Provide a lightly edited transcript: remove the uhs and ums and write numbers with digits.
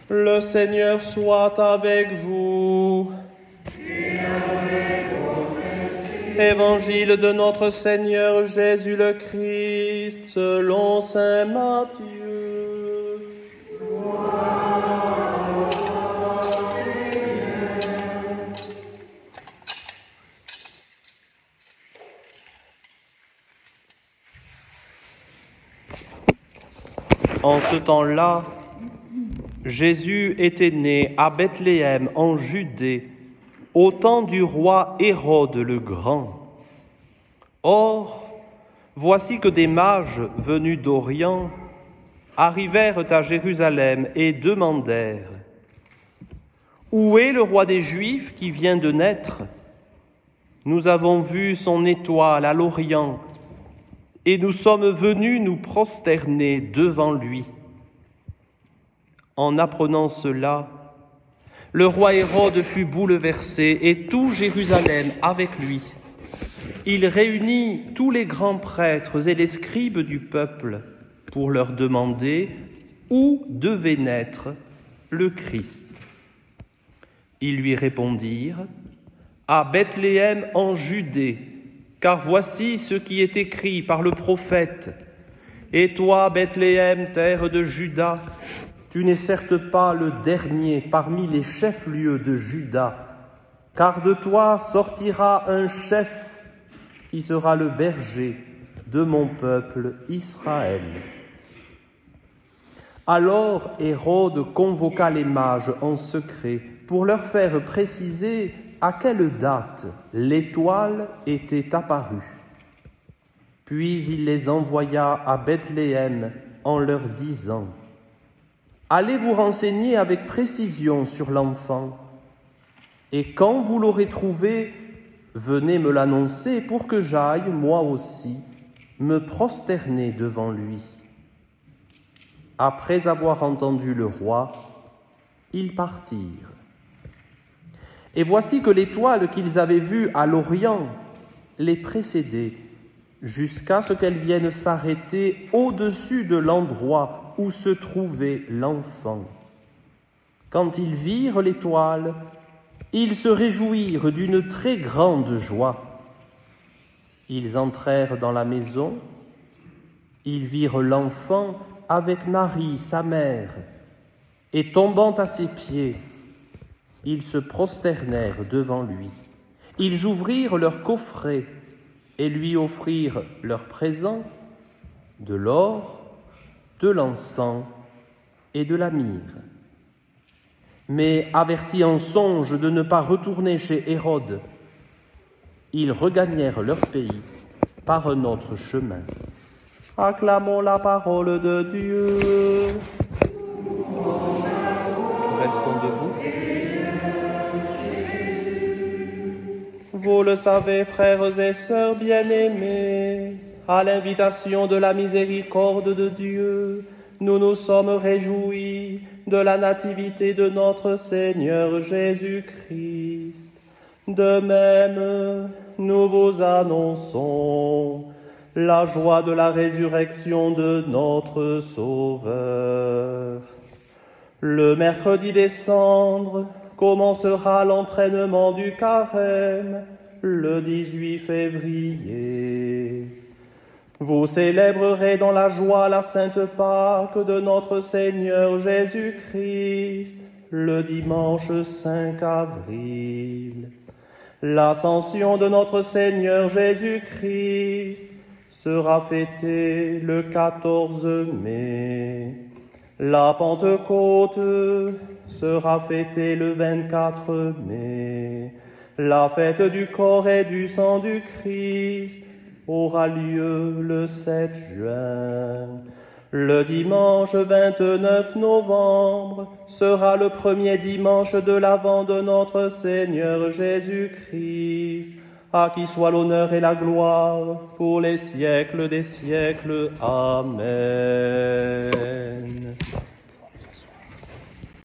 Le Seigneur soit avec vous. Évangile de notre Seigneur Jésus le Christ, selon saint Matthieu. En ce temps-là, Jésus était né à Bethléem en Judée, au temps du roi Hérode le Grand. Or, voici que des mages venus d'Orient arrivèrent à Jérusalem et demandèrent « Où est le roi des Juifs qui vient de naître ? Nous avons vu son étoile à l'Orient et nous sommes venus nous prosterner devant lui. » En apprenant cela, le roi Hérode fut bouleversé et tout Jérusalem avec lui. Il réunit tous les grands prêtres et les scribes du peuple pour leur demander où devait naître le Christ. Ils lui répondirent « À Bethléem en Judée, car voici ce qui est écrit par le prophète. Et toi, Bethléem, terre de Juda, tu n'es certes pas le dernier parmi les chefs-lieux de Juda, car de toi sortira un chef qui sera le berger de mon peuple Israël. » Alors Hérode convoqua les mages en secret pour leur faire préciser à quelle date l'étoile était apparue. Puis il les envoya à Bethléem en leur disant « Allez vous renseigner avec précision sur l'enfant, et quand vous l'aurez trouvé, venez me l'annoncer pour que j'aille, moi aussi, me prosterner devant lui. » Après avoir entendu le roi, ils partirent. Et voici que l'étoile qu'ils avaient vue à l'Orient les précédait, jusqu'à ce qu'elle vienne s'arrêter au-dessus de l'endroit où se trouvait l'enfant. Quand ils virent l'étoile, ils se réjouirent d'une très grande joie. Ils entrèrent dans la maison, ils virent l'enfant avec Marie, sa mère, et tombant à ses pieds, ils se prosternèrent devant lui. Ils ouvrirent leur coffret et lui offrirent leurs présents, de l'or, de l'encens et de la myrrhe. Mais avertis en songe de ne pas retourner chez Hérode, ils regagnèrent leur pays par un autre chemin. Acclamons la parole de Dieu. Restons debout. Vous le savez, frères et sœurs bien-aimés, à l'invitation de la miséricorde de Dieu, nous nous sommes réjouis de la nativité de notre Seigneur Jésus-Christ. De même, nous vous annonçons la joie de la résurrection de notre Sauveur. Le mercredi des Cendres commencera l'entraînement du carême, le 18 février. Vous célébrerez dans la joie la Sainte Pâque de notre Seigneur Jésus-Christ, le dimanche 5 avril. L'Ascension de notre Seigneur Jésus-Christ sera fêtée le 14 mai. La Pentecôte sera fêtée le 24 mai. La fête du corps et du sang du Christ aura lieu le 7 juin. Le dimanche 29 novembre sera le premier dimanche de l'Avent de notre Seigneur Jésus-Christ, à qui soit l'honneur et la gloire pour les siècles des siècles. Amen.